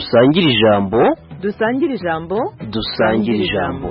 dusangire ijambo. Dusangire ijambo. Dusangire ijambo.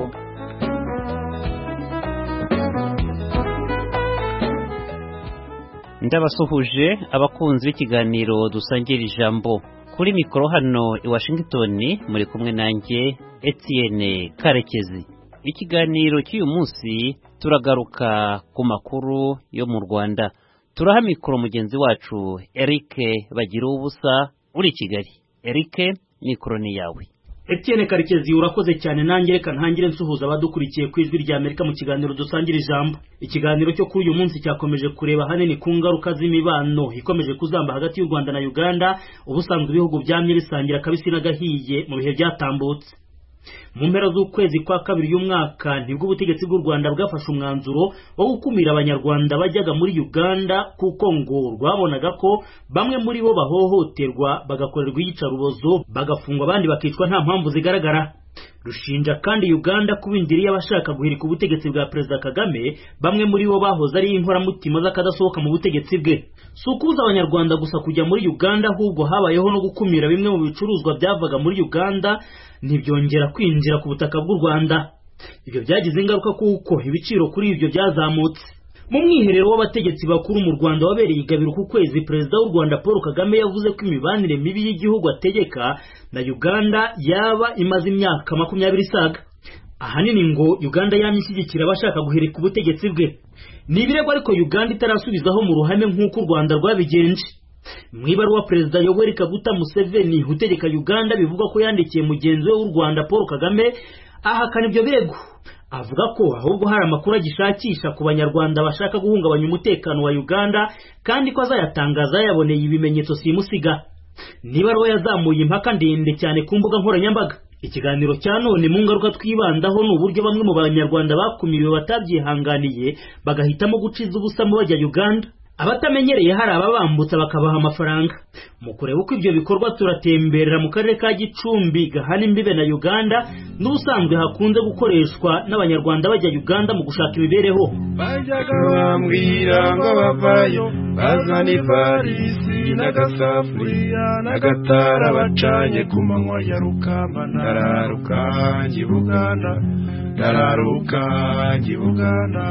Ndabasuhuje abakunzi b'ikiganiro dusangira ijambo. Kuri mikoro hano i Washington muri kumwe nanjye Etienne Karekezi. Ikiganiro cy'uyu munsi turagaruka ku makuru yo mu Rwanda. Turaha mikoro mugenzi wacu Eric Bagira ubusa uri Kigali. Eric, mikoro ni yawe. Etienne Karekezi, urakoze cyane. Nanjye reka ntangire nsuhuza abadukurikiye ku ijwi rya Amerika mu kiganiro dusangira ijambo. Ikiganiro cyo kuri uyu munsi cyakomeje kureba hanini ku ngaruka z'imibano ikomeje kuzamba hagati y'u Rwanda na Uganda, ubusanzwe ibihugu byamye bisangira kabisi n'agahiye mu bihe byatambutse. Mu mpera z'ukwezi kwa kabiri y'umwaka nibwo ubutegetsi bw'u Rwanda bwafashe umwanzuro wo gukumira abanyarwanda bajyaga muri Uganda, kuko ngo rwabonaga ko bamwe muri bo bahohoterwa, bagakorerwa iyicarubozo, bagafungwa, abandi bakicwa nta mpamvu zigaragara. Rushinja kandi Uganda kuba indiri y'abashaka guhirika ubutegetsi bwa Perezida Kagame, bamwe muri bo bahoze ari inkoramutima z'akadasohoka mu butegetsi bwe. Si ukubuza abanyarwanda gusa kujya muri Uganda, ahubwo habayeho no gukumira bimwe mu bicuruzwa byavaga muri Uganda ntibyongera kwinjira ku butaka bw'u Rwanda. Ibyo byagize ingaruka kuko ibiciro kuri ibyo byazamutse. Mu mwiherero w'abategetsi bakuru mu Rwanda wabereye i Gabiro ku kwezi, Perezida w'u Rwanda Paul Kagame yavuze ko imibanire mibi y'igihugu ategeka na Uganda yaba imaze imyaka 20 isaga. Ahanini ngo Uganda yamishyigikira abashaka guhirika ubutegetsi bwe. Ni ibirego ariko Uganda itarasubizaho mu ruhame nk'uko u Rwanda rwabigenje. Mu ibaruwa Perezida Yoweri Kaguta Museveni utegeka Uganda bivuga ko yandikiye mugenzi we w'u Rwanda Paul Kagame, ahakana ibyo birego. Avuga ko ahubwo hari amakuru agishakisha ku banyarwanda bashaka guhungabanya umutekano wa Uganda, kandi ko azayatangaza yaboneye ibimenyetso simusiga. Nibaruwa yazamuye impaka ndende cyane ku mbuga nkoranyambaga. Ikiganiro cya none mu ngaruka twibandaho ni uburyo bamwe mu banyarwanda bakumiriwe batabyihanganiye bagahitamo guciza ubusamo bajya Uganda. Abatamenyereye hari ababambutsa bakabaha amafaranga. Mu kureba uko ibyo bikorwa turatemberera mu karere ka Gicumbi gahana imbibe na Uganda, n'ubusanzwe hakunze gukoreshwa n'abanyarwanda bajya Uganda mu gushaka imibereho. Bajyaga bambwira ngo bavayo bazana ivarisi n'agasafuriya n'agatara bacanye ku manywa ya rukamba. Ndararuka njya i Buganda, ndararuka njya i Buganda.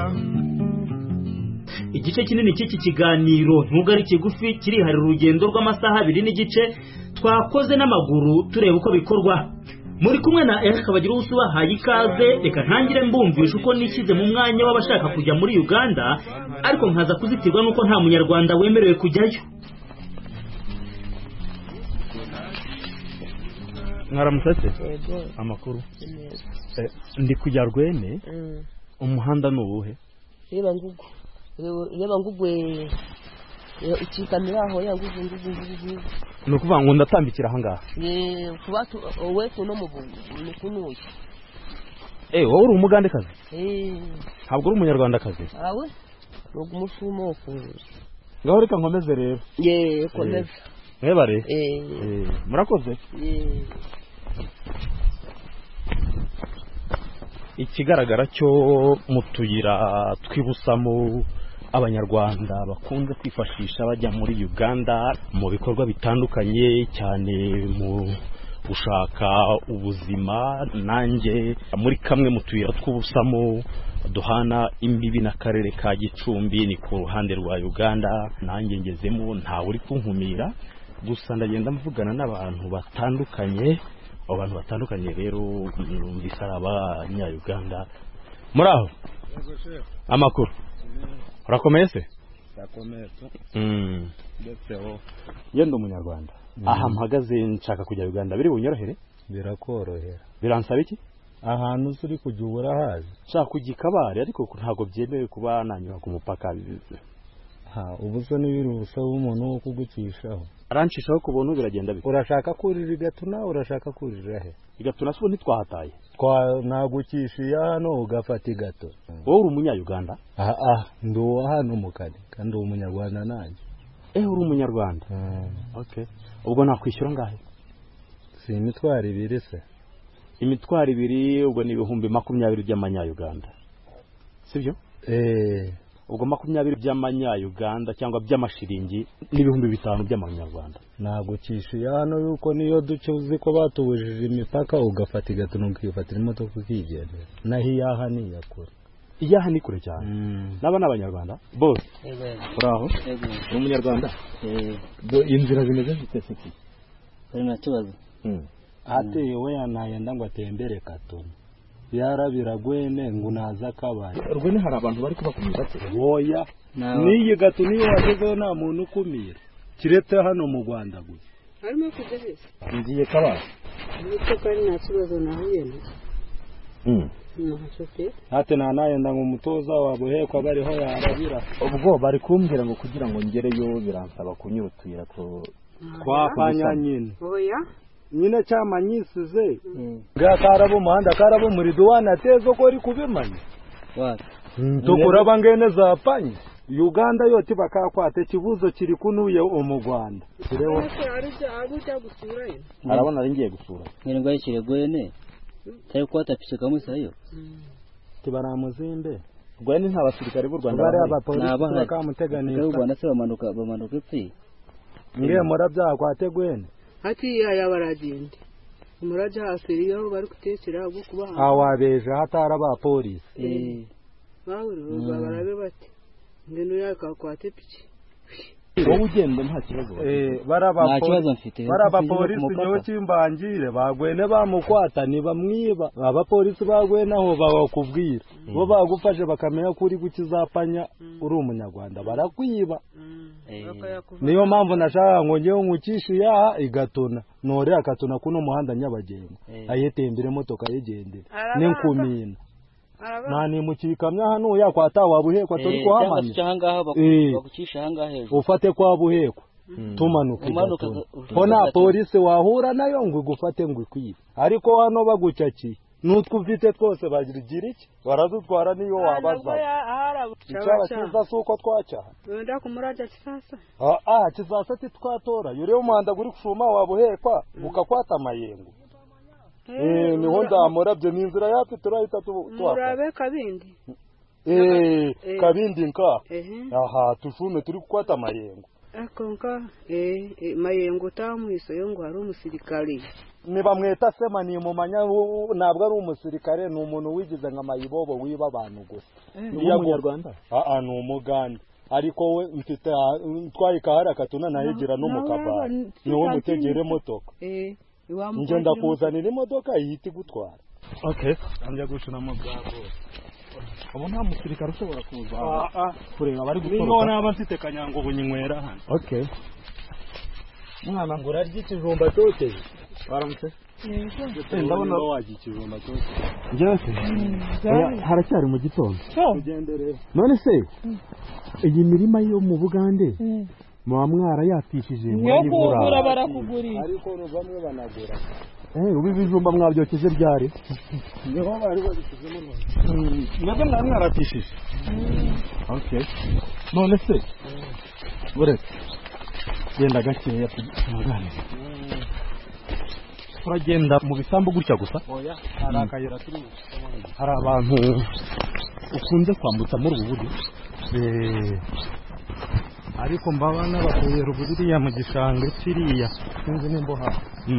Igice kinini cy'iki kiganiro nubwo ari kigufi kirihari urugendo rw'amasaha 2 n'igice twakoze n'amaguru tureba uko bikorwa. Muri kumwe na Eric Bagira ubusa bahaye ikaze. Reka ntangire mbumvisha uko nikize mu mwanya w'abashaka kujya muri Uganda, ariko nkaza kuzitirwa nuko nta munyarwanda wemerewe kujyayo. Mwaramusatse amakuru ndi kujya Rwene. Umuhanda nubuhe? Reba ngugwe ikikamira aho yanguze ngugu. No kuvuga ngo ndatambikira aha ngaha. Kubatu wetu no mubungu ni kunuye. Wowe uri umugandekazi? Ntabwo uri umunyarwandakazi? Awe nugu mufumo ko. Ngaho reka nkomeze rero. Komeza. Hebare. Murakoze. Ikigaragara cyo mutuyira twibusamo abanyarwanda bakunze kwifashisha bajya muri Uganda mu bikorwa bitandukanye, cyane mu gushaka ubuzima. Nanjye muri kamwe mutuyira tw'ubusamo duhana imbibi n'akarere ka Gicumbi, ni ku ruhande rwa Uganda. Nanjye ngezemo ntawe uri kunkumira, gusa ndagenda mvugana n'abantu batandukanye. Abantu batandukanye rero numvise abanya-Uganda. Muri aho amakuru urakomeye se? Ndakomeye. Ndetseho yenda umunyarwanda. Aha mpagaze nshaka kujya Uganda, biri bunyorohere? Birakorohera. Biransaba iki? Ahantu uri kujya urahazi? Nshaka kujya Kabare, ariko ntago byemewe kuba nanyura ku mupaka. Ubusa n'ibiri usaba umuntu wo kugucishaho. Arancishaho ku buntu biragenda bite? Urashaka kurira Gatuna, urashaka kurira he? Gatuna so ntitwahataye. Nagukishiye hano ugafata gato. Wowe uri umunya-Uganda? Ndo hano mukane kandi umunyarwanda nanjye. Uri umunyarwanda? Okay. Ubwo nakwishyura ngahe? Si imitwaro 2 se. Imitwaro 2 ubwo ni 20,000 by'amanya-Uganda. Sibyo? ubwo 20 by'amanya-Uganda cyangwa by'amashiringi n'ibihumbi 5 by'amanyarwanda. Ntabwo kishuye hano yuko niyo duce uzi ko batubujije imipaka ugafata igatono ukifatira imodoka ukigendera. Naho iyaha ni yakure. Iyaha ni kure cyane. Naba n'abanyarwanda bose. Uraho? Umunyarwanda? Inzira zimeze zite se? Ari nakibazo. Atewe yanayenda ngo atembere Katona. Yarabira Gwene ngo naza kabari. Rwene hari abantu bari kubakumira ate? Woya. Niyi Gatuna iyo wagezeho nta muntu ukumira. Kiretse hano mu Rwanda gusa. Harimo kugeze. Ngiye kabari. Niko kari nakibazo nahuye no. Hate nanayenda ngo umutoza wabuhekwa bariho yarabira. Ubwo bari kumbwira ngo kugira ngo ngereyo biransaba kunyutira kwa fanya nyine. Oya. Nyine cyamanyisize. Gakarabo muhanda karabo muri duwana tezo ko ri kubimanya. Wapi? Tokura bangene zapanye. Uganda yote bakakwate kibuzo kiri kunuye mu Rwanda. Kireho arujya gusura ye. Arabona ari ngiye gusura. Ngirengo y'Ikiregwene. Cyari kwata pise kamusayo. Tibaramuzimbe. Gwene nta basirikare b'u Rwanda bari abapolisi bakamuteganira. U Rwanda se bamanuka ipfi. Ngiye murabya kwate Gwene. Hati yabaragende. Muraja asiriyo bari kutekera bwo kubaha. Awabeje hatara abapolisi. Bahuru barabe bati. Ngeno yakakwate piki. Wowe ugenda nta kibazo. Barabapolisi nyo kimbangire bagwene bamukwata ni bamwiba. Abapolisi bagwene aho bakubwira. Bo bagufashe bakamenya kuri gukizapanya uri umunyarwanda barakwiba. Niyo mpamvu nashaka ngo ngewe nkukishe ya igatona nore akatona kuno muhanda nyabagenga ayetembere motoka yegendera n'inkumina nani mukikamya hano yakwata wabuhekwa tori ko hamanye bakukisha hanga hejuru ufate kwa buhekwa tumanuka hona polisi wahura nayo ngo gufate ngo ikwiba ariko hano bagucaki nutwufite twose bagira iki baradutwara niyo wabaza icyaba kiza suko twaca wenda kumuraja kisasa kisasa titwatora yure umuhanda guri kushuma wabuhekwa bukakwata mayengo niho ndamurabye n'inzira yapi turahita murabe kabindi kabindi nka tushume turi kukwata mayengo akonka mayengo tamwiso yo ngo hari umusirikare niba mweta sema ni mumanya ntabwo ari umusirikare ni umuntu wigize nka mayibobo wiba abantu gusa ni umunyarwanda ni umuganda ariko we mfite twayikahara katuna nahigira no mukabara niwo mutegere motoka nje ndakuzanira imodoka ihita gutwara anje gushina mu bwabo ubu nta musirikare ushobora kuza kureba bari gutoroka none aba mfite kanyango bunywera hano mwana ngo urarya ikijumba cyote baramutse ndabona wagiye ikijumba cyote njye haracyari mu gitondo ugendere none se iyi mirima yo mu Bugande muba mwara yatishije murayigura barakugurira ariko bamwe banagura ubu ibijumba mwabyokeje byari niho bari babikizemo none mwari mwaratishije none se buretse genda gakeya tugane turagenda mu bisambu gutya gusa hari akayira turi hari abantu ukunze kwambutsa muri ubu buryo ariko mbabana bakuye ruburiya mu gishanga kiriya sinzi nimbo ha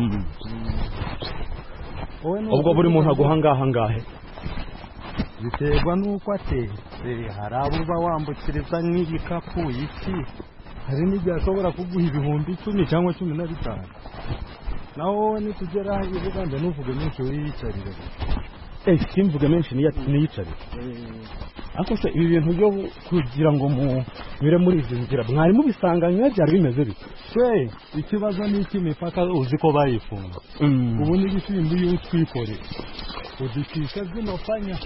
ubwo buri muntu aguhangaha ngahe biterwa nuko ateye hari abo uba wambukiriza n'igikapu iki hari n'igihe ashobora kuguha ibihumbi 10 cyangwa 15 naho nitugera i Buganda nuvuge menshi uriyicarire simvuge menshi niyicarire ako se ibi bintu byo kugira ngo mure muri izi nzira mwari mubisanga byari bimeze bite ikibazo ni ikimipaka uzi ko bayifunga ubu ni gishimbi y'utwikore udikisha zino fanya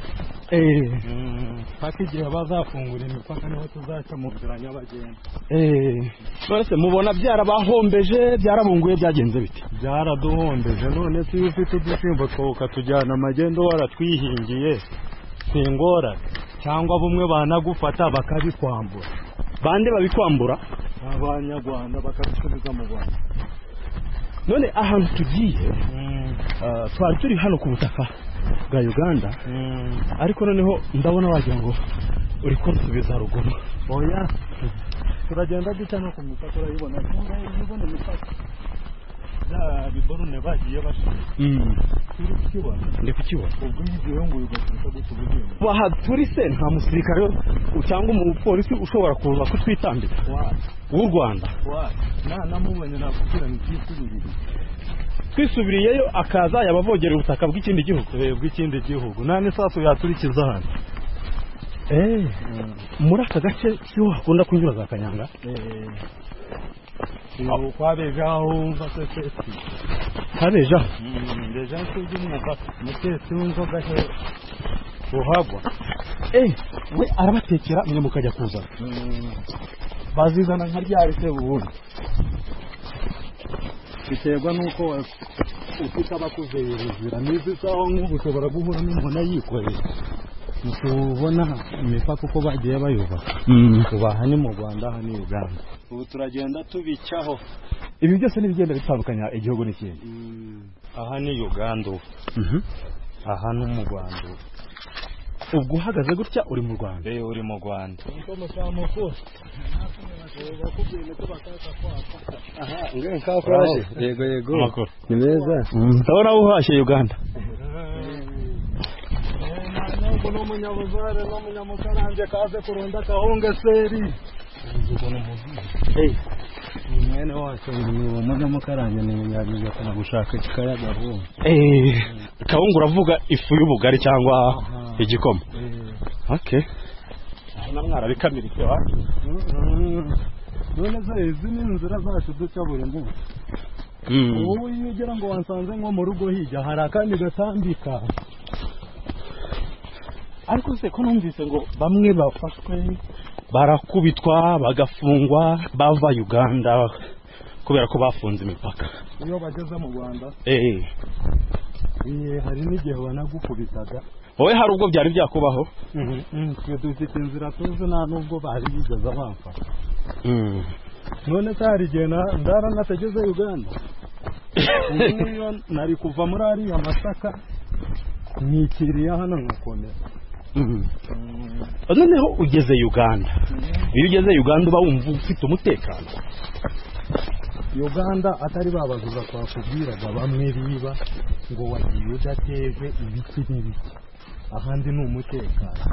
paka igihe bazafungura imipaka niho tuzaca mu nzira nyabagendwa bose mubona byarabahombeje byarabunguye byagenze bite byaraduhombeje none se ufite udusimbo twoka tujyana amagendo waratwihingiye singora cyangwa bumwe banagufata bakabikwambura bande babikwambura abanyarwanda bakabisubiza mu Rwanda none ahantu tugiye twari turi hano ku butaka bwa Uganda ariko noneho ndabona wagira ngo uri kunsubiza ruguru. oya turagenda duca no ku mupaka urayibona urabona imipaka ya biborune bagiye bashira turi kukibona Ndi kukibona. ubwo yigiye ngo ugaturuka gutubugiye Aha turi se nta musirikare cyangwa umupolisi ushobora kuza kutwitambika w'u Rwanda. namubonye nakubwira ni kisubirire Twisubiriyeyo akaza yabavogera ubutaka bw'ikindi gihugu. bw'ikindi gihugu nta n'isasu yaturikiza hano muri aka gace cyo hakunda kunyura za Kanyanga. kwabeja aho umva seseti Habeja ndeja nsugi mwuka mutesi w'inzoga he uhagwa we arabatekera mwe mukajya kuza. bazizana nka ryari se ubundi biterwa nuko ufite abakuzerezera n'izi saho nk'ubu ushobora guhura n'umuntu yikoreye ntitubona imipaka uko bagiye bayubaka tubaha ni mu Rwanda aha ni Uganda ubu turagenda tubicaho Ibi byose n'ibigenda bitandukanya igihugu n'ikindi. aha ni Uganda aha ni mu Rwanda Ubwo uhagaze gutya uri mu Rwanda. uri mu Rwanda Yego amakuru ni meza. Ndabona uhashye Uganda. ntabwo n'umunyabuzare n'umunyamukaranje kaze kurunda kahunge seri mwene wacu ni umunyamukaranje ni munyagiye kana gushaka kikayaga vuba Kawungu uravuga ifu y'ubugari cyangwa igikoma. Okay. Namwara bikamiritse wa. none se izi ni inzira zacu duca buri munsi ubu iyo ugera ngo wansanze nko mu rugo hirya hari akandi gatambika Ariko se ko numvise ngo bamwe bafashwe barakubitwa bagafungwa bava Uganda kubera ko bafunze imipaka. iyo bageze mu Rwanda hari n'igihe wanagukubitaga Wowe hari ubwo byari byakubaho? twe dufite inzira tuzi nta nubwo bari bigeze bamfasha none se hari igihe ndatageze Uganda ubu nari kuva muri ariya Masaka nikiriye hano nkakomera noneho ugeze Uganda. Iyo ugeze Uganda uba wumva ufite umutekano. Uganda atari babazuza twakubwiraga bamwe biba ngo wagiye udateje ibiti n'ibiti ahandi ni umutekano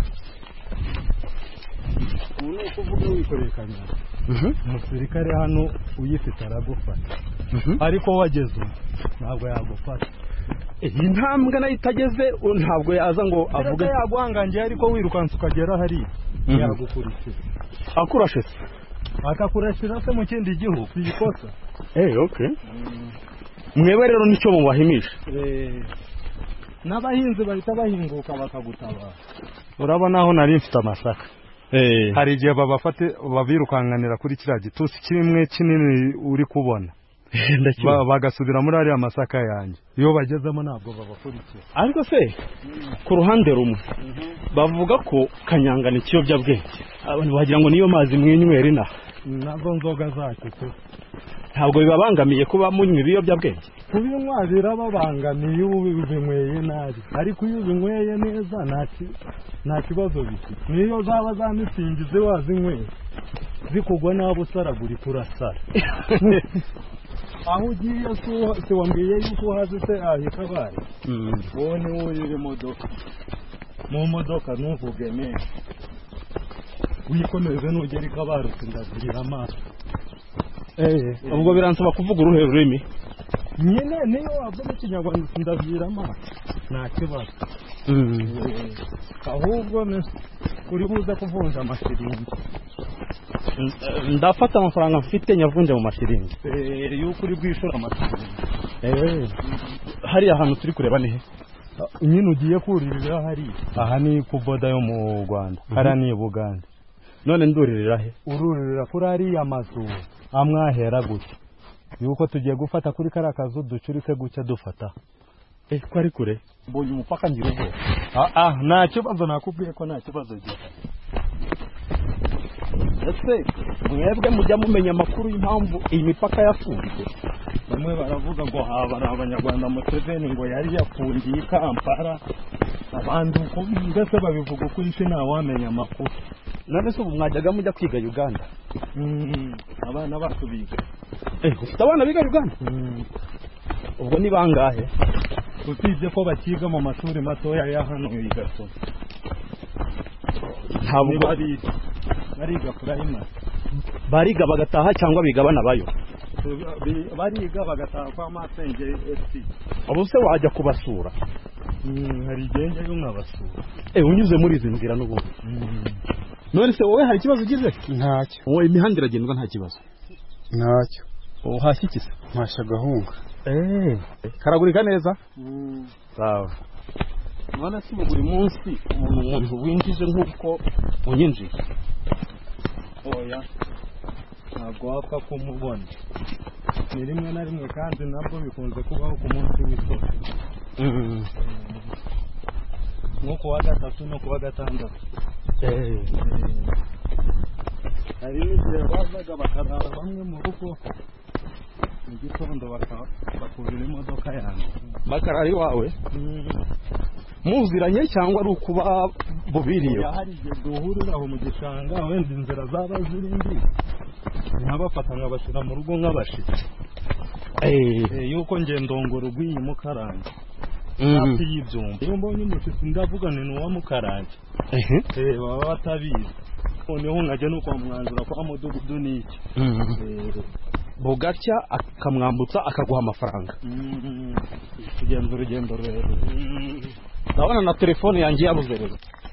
ubu ni ukuvuga wikoreye kanyanga umusirikare hano uyifite aragufata ariko wageze ntabwo yagufata Iyi ntambwe nayo itageze ntabwo yaza ngo avuge yaguhangangiye ariko wirukanse ukagera hariya yagukurikira akurashe akakurashira se mu kindi gihugu ikosa okay. Mwebwe rero nicyo mubahimisha. n'abahinzi bahita bahinguka bakagutabara urabona aho nari mfite amasaka hari igihe babirukanganira kuri kiriya gitusi kimwe kinini uri kubona bagasubira muri ariya masaka yanjye iyo bagezemo ntabwo babakurikira. Ariko se ku ruhande rumwe bavuga ko kanyanga ni ikiyobyabwenge abantu bagira ngo niyo mazi mwinywera inaha nazo nzoga zacu se ntabwo bibabangamiye kuba munywa ibiyobyabwenge? kubinywa birababangamiye iyo ubinyweye nabi ariko iyo ubinyweye neza nta kibazo bifite niyo zaba za mitsingi wazinyweye zikugwa nabi usaragurika urasara aho ugiye se wambwiye yuko uhaze se ahita bari wowe niwe urira imodoka mu modoka ntuvuge neza wikomeze nugera ikabarutse ndagurira amaso ubwo biransaba kuvuga uruhe rurimi nyine niyo wavuga ikinyarwanda ndabwira amaso nta kibazo ahubwo uri buze kuvunja amashiringi ndafata amafaranga mfite nyavunje mu mashiringi yuko uri bwishura amashiringi hariya ahantu turi kureba nihe nyine ugiye kuririra hariya aha ni ku boda yo mu Rwanda hariya ni Buganda none nduririra he ururirira kuri ariya mazu amwahera gutya yuko tugiye gufata kuri kariya kazu ducurike gutya dufata ko ari kure mbonye umupaka ngira ubwo nta kibazo nakubwiye ko nta kibazo gihari ese mwebwe mujya mumenya amakuru y'impamvu iyi mipaka yafunzwe bamwe baravuga ngo haba ari abanyarwanda Museveni ngo yari yafungiye i Kampala abantu uko mbese babivuga ukuri se ntawamenya amakuru. none se ubu mwajyaga mujya kwiga Uganda? Abana bacu biga. Ufite abana biga Uganda? Ubwo ni bangahe? Usibye ko bakiga mu mashuri matoya ya hano i Gasogi. Ntabwo bariga primary. Bariga bagataha cyangwa biga banabayo? Bariga bagataha kwa Masenge SC. Abo se wajya kubasura? Hari igenge yo nkabasura. Unyuze muri izi nzira n'ubundi. None se wowe hari ikibazo ugize? Ntacyo. Wowe imihanda iragendwa nta kibazo? Ntacyo. Uhashyikise? Mpasha gahunga. Karagurika neza? Sawa. None se buri munsi umuntu winjije nk'uko unyinjije? Oya. Ntabwo wapfa kumubona. Ni rimwe na rimwe kandi nabwo bikunze kubaho ku munsi w'isoko. Nko kuwa gatatu no kuwa gatandatu. Hari n'igihe bazaga bakarara bamwe mu rugo mu gitondo bakurira imodoka yanjye. Bakarari wawe? Muziranye cyangwa ari ukuba bubiriyo? Hari igihe duhurira aho mu gishanga wenda inzira zaba zirindi nkabafata nkabashyira mu rugo nk'abashitsi. Yuko ngendongora rw'iyi Mukarange hafi y'ibyumba. Iyo mbonye umushyitsi ndavuga ni uwa Mukarange. Baba batabizi. Noneho nkajya no kwa mwanzura kwa mudugudu n'iki. Bugacya akamwambutsa akaguha amafaranga. Tugenda urugendo rero. Ndabona na telefone yanjye yabuze rero.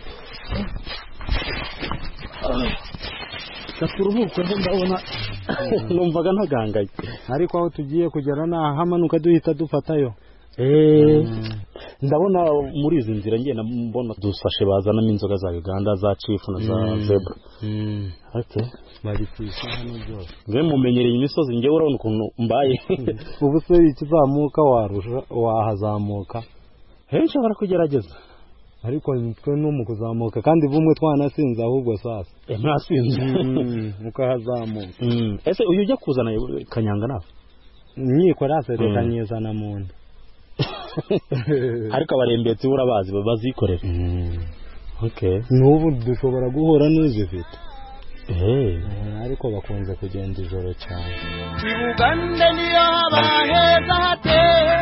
Katuruhuke ndabona numvaga ntagangaye. Ariko aho tugiye kugera hamanuka duhita dufatayo. Ndabona muri izi nzira ngenda mbona dusashe bazanamo inzoga za Uganda za Chief na za Zebra. Bari kwisa hano byose. Nge mumenyereye imisozi nge urabona ukuntu mbaye. Ubu se ikizamuka warusha wahazamuka. Henshi barakugerageza. Ariko nitwe no mu kuzamuka kandi bumwe twanasinze ahubwo sasa. Mwasinze. Mukahazamuka. Ese uyu ujya kuzana kanyanga nawe? Nyiko raserekanyezana mu nda. Ariko abarembetse urabazi bazikorera. N'ubu dushobora guhura n'izifite. Ariko bakunze kugenda ijoro cyane. Uganda niyo abaheza hateye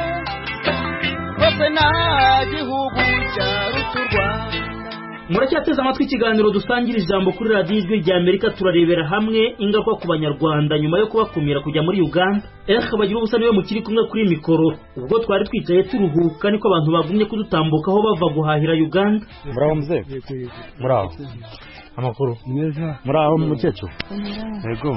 kose nta gihugu cyaruta u Rwanda. Muracyateze amatwi ikiganiro dusangira ijambo kuri radiyo ijwi rya Amerika. Turarebera hamwe ingaruka ku banyarwanda nyuma yo kubakumira kujya muri Uganda. Bagira ubusa niwe mukiri kumwe kuri mikoro. Ubwo twari twicaye turuhuka niko abantu bagumye kudutambukaho bava guhahira Uganda. Muraho mzee? Muraho. Amakuru neza. Muraho mukecuru? Yego.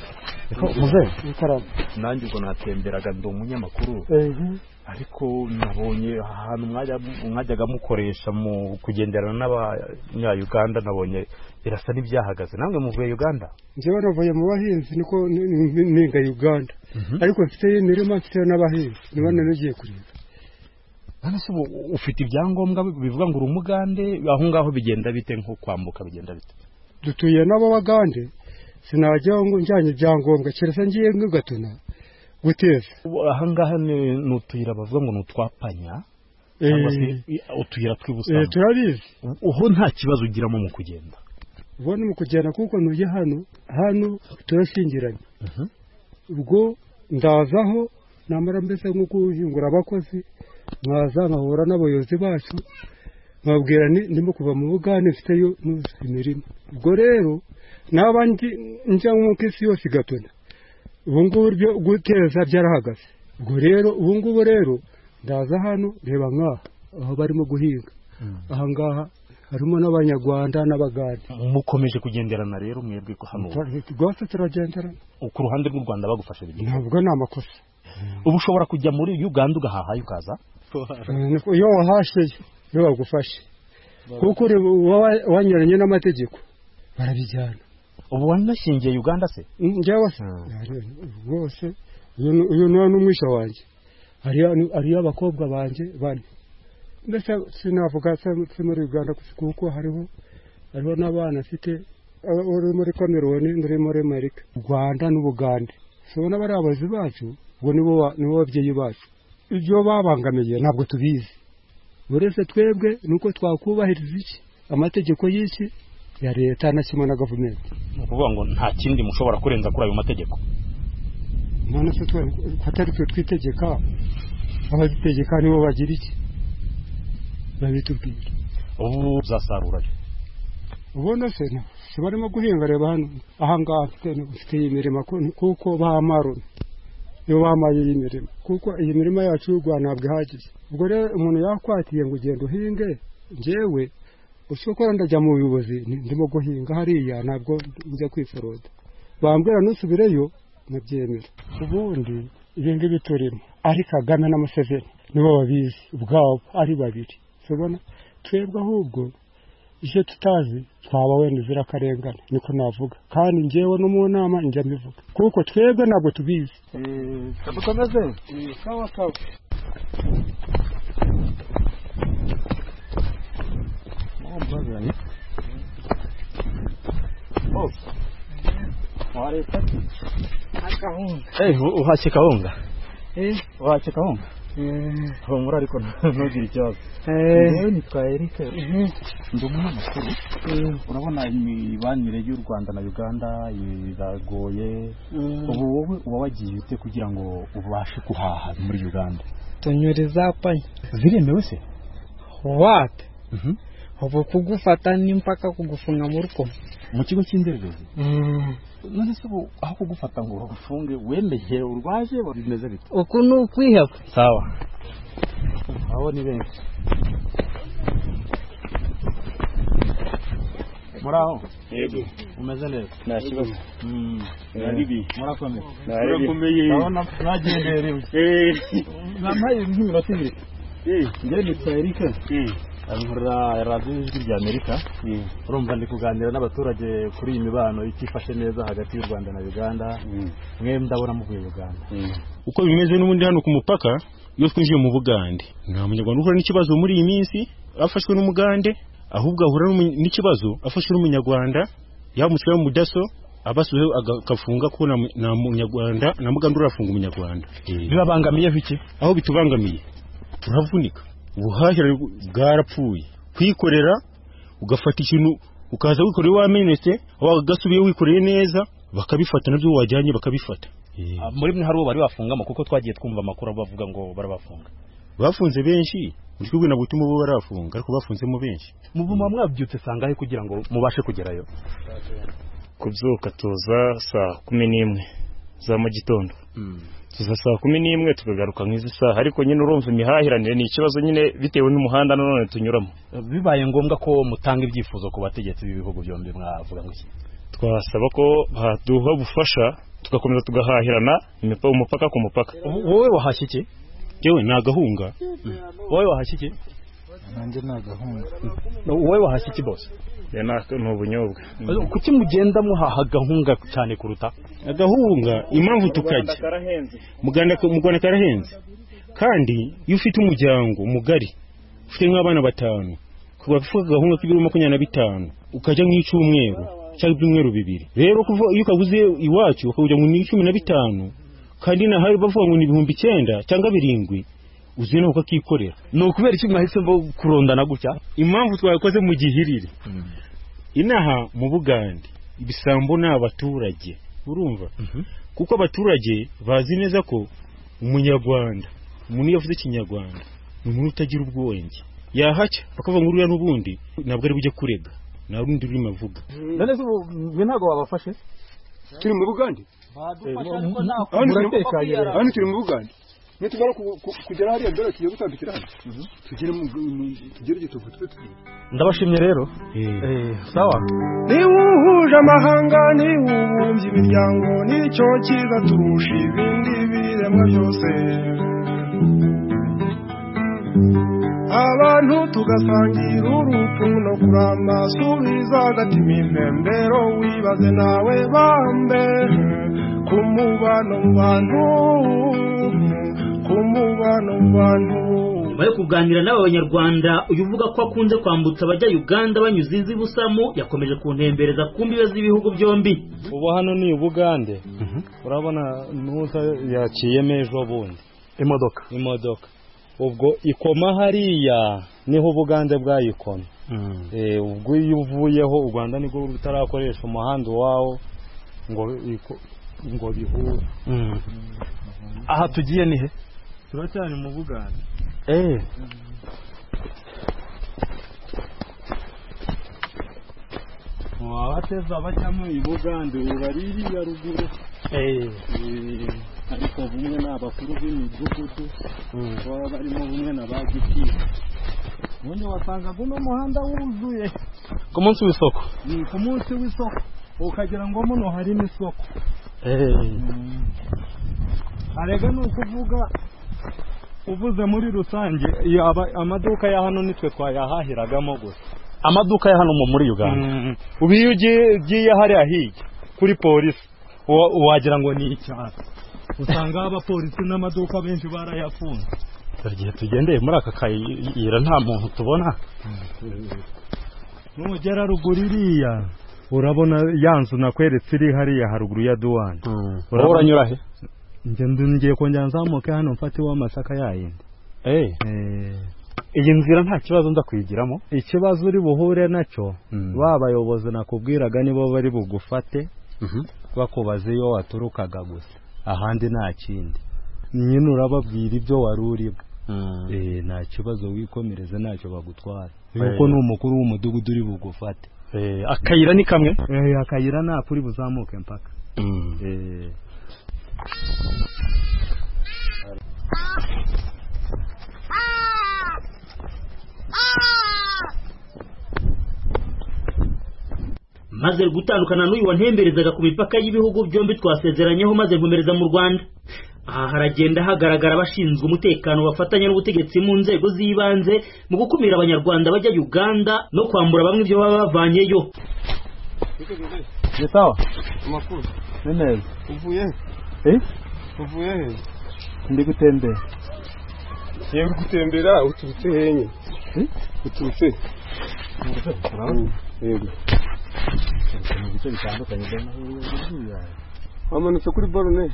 Mzee? Nanjye ubwo natemberaga ndi umunyamakuru. Ariko nabonye ahantu mwajyaga mukoresha mu kugenderana n'abanya-Uganda nabonye birasa n'ibyahagaze. Namwe muvuye Uganda? Njyewe navuye mu bahinzi niko ninga Uganda. Ariko mfite imirimo mfite n'abahinzi nibane nagiye kureba. None se ufite ibyangombwa bivuga ngo uri umugande? Aho ngaho bigenda bite nko kwambuka bigenda bite? Dutuye nabo bagande sinajya ngo njyanye ibyangombwa keretse ngiye nk'Gatuna guteza. Ahangaha n'utuyira bavuga ngo n'utwapanya cyangwa se utuyira tw'ibusamo. Turabizi. Uho nta kibazo ugiramo mu kugenda? Ubona mu kugenda kuko nuje hano turasingiranye. Ubwo ndazaho namara mbese nko guhingura abakozi mwaza nkahura n'abayobozi bacu nkabwira ndimo kuva mu Bugande mfiteyo imirimo. Ubwo rero n'abandi njya nk'uko isi yose Gatuna ubu ngubu byo guteza byarahagaze. Ubwo rero ubu ngubu rero ndaza hano reba nkaha aho barimo guhinga. Ahangaha harimo n'abanyarwanda n'abagande. Mukomeje kugenderana rero mwebwe ko hano? Rwose turagenderana. Ku ruhande rw'u Rwanda bagufashe bigenda? Ntabwo ni amakosa. Ubu ushobora kujya muri Uganda ugahaha ukaza? Iyo wahashye iyo bagufashe kuko wanyuranye n'amategeko barabijyana. Ubu wanashingiye Uganda se? Njyewe se rwose uyu n'umwisha wanjye ari abakobwa banjye bane. Mbese sinavuga se muri Uganda kuko hariho n'abana afite uri muri Cameroon uri muri Amerika, Rwanda n'Ubugande. Sobona bari abazi bacu ngo nibo babyeyi bacu. Ibyo babangamiye ntabwo tubizi. uretse twebwe nuko twakubahiriza iki amategeko y'iki ya leta na kimwe na gavumenti. Ukuvuga ngo nta kindi mushobora kurenza kuri ayo mategeko. None se twatari twe twitegeka, abazitegeka nibo bagira iki babitubwira. Ubu uzasarura ubona se barimo guhinga, reba hano ahangaha mfite imirima kuko bamaruna iyo bamaye imirima, kuko iyi mirima yacu y'u Rwanda ntabwo ihagije. Ubwo rero umuntu yakwatiye ngo ugende uhinge, njyewe ushobora ndajya mu buyobozi ndimo guhinga hariya, ntabwo njya kwiforoda, bambwira nusubireyo nabyemera. Ubundi ibi ngibi turimo ari Kagame na Museveni nibo babizi ubwabo ari babiri, ubona twebwe ahubwo icyo tutazi twaba wenda zirakarengana, niko navuga, kandi njyewe no mu nama njya mbivuga kuko twebwe ntabwo tubizi. Dukomeze sawa sawa. uhashye kawunga. Uhashye kawunga. Humura ariko ntugire ikibazo. Yewe nitwa Eric. Ndi umunyamakuru. Urabona imibanire y'u Rwanda na Uganda iragoye. Ubu wowe uba wagiye ute kugira ngo ubashe kuhaha muri Uganda? Tunyuriza panya. Ziremewe se? What? Ubu kugufata n'impaka kugufunga mu ruko. Mu kigo cy'indererezi. None se ubu aho kugufata ngo ufunge wemeye urwaje bimeze bite? Uku ni ukwiheba. Sawa. Aho ni benshi. Muraho? Yego. Umeze neza? Nta kibazo. Naribi. Murakomeye. Murakomeye. Ndabona mwagenderewe. Nampaye nk'iminota ibiri. Njye nitwa Eric. Nkora radio y'Ijwi ry'Amerika. Urumva ndi kuganira n'abaturage kuri iyi mibano itifashe neza hagati y'u Rwanda na Uganda. Mwe ndabona muvuye Uganda. Uko bimeze n'ubundi hano ku mupaka iyo twinjiye mu Bugande, nta munyarwanda uhura n'ikibazo muri iyi minsi afashwe n'umugande, ahubwo ahura n'ikibazo afashwe n'umunyarwanda, yamutse mu mudaso abasuye agafunga ko na munyarwanda na muganda urafunga umunyarwanda. Bibabangamiye biki? Aho bitubangamiye turavunika, ubuhahira bwarapfuye, kwikorera ugafata ikintu ukaza wikoreye wamenetse, wagasubiye wikoreye neza bakabifata, nabyo wajyanye bakabifata. Muri mwe hari uwo bari bafungamo kuko twagiye twumva amakuru bavuga ngo barabafunga. Bafunze benshi, urikubwe na butuma bo barafunga ariko bafunzemo benshi. Muvuma mwabyutse sangahe kugira ngo mubashe kugerayo? Kubyuka tuza saa 11 za mu gitondo. Tuza saa 11 tukagaruka nk'izi saha, ariko nyine urumva imihahiranire ni ikibazo nyine bitewe n'umuhanda none tunyuramo. Bibaye ngombwa ko mutanga ibyifuzo ku bategetsi b'ibihugu byombi, mwavuga ngo iki? Twasaba ko baduha ubufasha tugakomeza tugahahirana umupaka ku mupaka. Wowe wahashye iki? Yewe nagahunga. Wowe wahashye iki? Nanjye nagahunga. Wowe wahashye iki boss? Ni ubunyobwa. Kuki mugenda muhaha gahunga cyane kuruta? Agahunga impamvu tukajya muganda karahenze, kandi iyo ufite umuryango mugari ufite nk'abana 5 kubafuka gahunga k'ibiro 25 ukajya nk'icyumweru cyangwa ibyumweru 2, rero kuva iyo kaguze iwacu ukajya mu 15 kandi na hari bavuga ngo ni 9,000 cyangwa 7 uzina ukakikorera. No kubera iki mwahise kurondana gutya? Impamvu twakoze mu gihirire inaha mu Bugande ibisambo n'abaturage, urumva? Kuko abaturage bazi neza ko umunyarwanda, umuntu yavuze Kinyarwanda, ni umuntu utagira ubwenge, yahaca bakavuga ngo uriya n'ubundi ntabwo ari bujye kurega, nta rundi rurimo avuga. None se ubu ntago wabafashe? Turi mu Bugande. Hano turi mu Bugande. Nitumara kugera hariya mbere tugiye gutambikira hano. Tugere mu gitufu twe. Ndabashimye rero. Sawa. Ni uhuje amahanga, ni ubumbye imiryango, nicyo kiza turusha ibindi biremwa byose. Abantu tugasangira urupfu no kurama, subiza agatima impembero wibaze nawe bambe kumubano mu bantu. Bari kuganira n'abanyarwanda, uyu uvuga ko akunze kwambutsa abajya Uganda banyuze inzi Busamu yakomeje kuntembereza ku mbibe z'ibihugu byombi. Ubu hano ni Bugande. Urabona nuza yaciye mejo bundi imodoka ubwo ikoma hariya niho Ubugande bwayikomye ubwo iyo uvuyeho u Rwanda nibwo rutarakoresha umuhanda wawo ngo bihure. Aha tugiye ni he? Turacyari mu Bugande. Abateza bajyamo i Bugande baririya ruguru. Ariko bumwe n'abakuru b'imidugudu baba barimo bumwe n'abagitiye. Ubundi wasanga guno muhanda wuzuye ku munsi w'isoko. Ku munsi w'isoko ukagira ngo muno harimo isoko. Arega ni ukuvuga uvuze muri rusange amaduka ya hano nitwe twayahahiragamo gusa. Amaduka ya hano muri Uganda. Ubu iyo ugiye hariya hirya kuri polisi wagira ngo ni icyatsi. Usanga abapolisi n'amaduka benshi barayafunze. Igihe tugendeye muri aka kayira nta muntu tubona. Nugera ruguru iriya urabona yanzu nakweretse iri hariya haruguru ya Duwane. Uranyura he? Ngiye kongera nzamuke hano mfate w'amasaka yayindi. Iyi nzira nta kibazo ndakwigiramo. Ikibazo uri buhure nacyo babayobozi nakubwiraga nibo bari bugufate bakubaza iyo waturukaga gusa. Ahandi nta kindi. Nyine urababwira ibyo wari urimo. Nta kibazo wikomereze ntacyo bagutwara. Kuko ni umukuru w'umudugudu uri bugufate. Akayira ni kamwe? Akayira nta kuri buzamuke mpaka. maze gutandukana n'uyu wantemberezaga ku mipaka y'ibihugu byombi twasezeranyeho maze nkomereza mu Rwanda. Aha haragenda hagaragara abashinzwe umutekano bafatanya n'ubutegetsi mu nzego z'ibanze mu gukumira abanyarwanda bajya Uganda no kwambura bamwe ibyo baba bavanyeyo. Ni sawa? Amakuru. Ni neza. Uvuye? Uvuye he? Ndi gutembera. Yewe gutembera uturutse henye? Uturutse? Yego. Mu bice bitandukanye by'amahirwe. Wamanutse kuri Borne?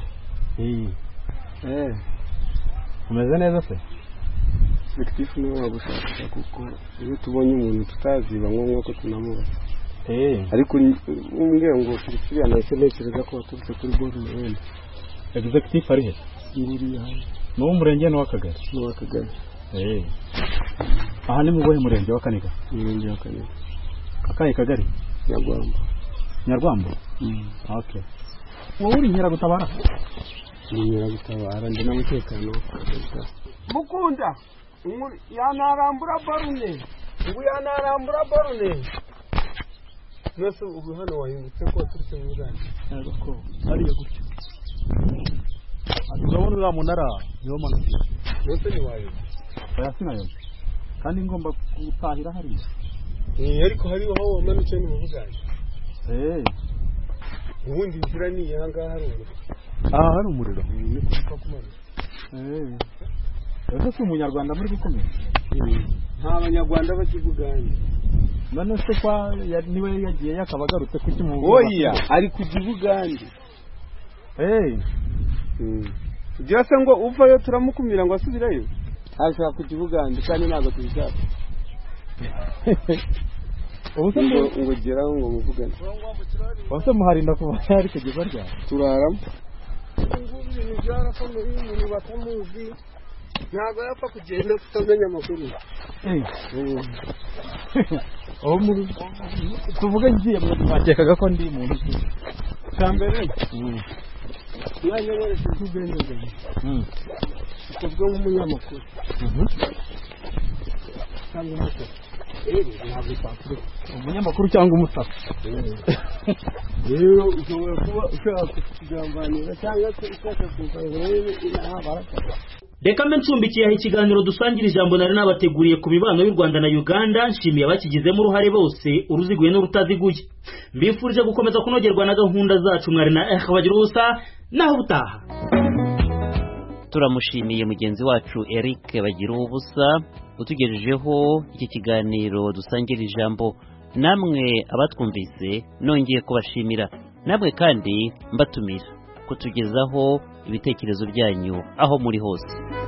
Umeze neza se? Effectif niwe wagushaka kuko iyo tubonye umuntu tutaziba ngombwa ko tunamubona. Ariko umbwira ngo Christian nahise ntekereza ko waturutse kuri Borne wenda. Executive ari he? Nguriya. No umurenge n'Akagari. N'Akagari. Aha ni mu buhe murenge wa Kaniga? Murenge wa Kaniga. Akahe kagari? Nyarwamba. Nyarwamba? Okay. Wowe uri Nyiragutabara? Ni Nyiragutabara ndi n'umutekano. Mukunda yanarambura Borne. Yanarambura Borne. Nose ubu hano wahindutse ko turutse mu Uganda. Yego ko. Ariyo gutyo. Urabona uriya munara niwo manuka. Nose ni wayo. Bayasinayo. Kandi ngomba gutahira hariya. Ariko hariho aho wamanutse ni mu Bugande. Ubundi inzira ni yanga hari umuriro. Hari umuriro. Ni kuva kumanuka. Ese si umunyarwanda muri gukomera? Nta banyarwanda bakivuganye. None se kwa niwe yagiye yakabagarutse kuki mu Oya ari kujibugande. Ugira se ngo uvayo turamukumira ngo asubirayo. Ashaka kujibugande kandi ntabwo tubishaka. Ubuse ngo geraho ngo muvugane. Ubuse muharinda kuva ari kugeza rya. Turaramo. Ngubini byara ko muri batamuzi. Ntabwo yapfa kugenda tutamenya amakuru. Tuvuge ngiye mwakekaga ko ndi muntu ki. Kambere. Yanyobore tugende. Kuvuga nk'umunyamakuru. Cyangwa umusaza. Umunyamakuru cyangwa umusaza. Rero ushobora kuba ushaka kugambanira cyangwa se ushaka kuganira inahabara. Reka mbe ncumbikiye aha ikiganiro dusangira ijambo nari nabateguriye ku mibano y'u Rwanda na Uganda. Nshimiye abakigizemo uruhare bose, uruziguye n'urutaziguye. Mbifurije gukomeza kunogerwa na gahunda zacu. Mwari na bagira ubusa naho butaha. Turamushimiye mugenzi wacu Eric bagira ubusa utugejejeho iki kiganiro dusangira ijambo. Namwe abatwumvise nongeye kubashimira. Namwe kandi mbatumira kutugezaho ibitekerezo byanyu aho muri hose.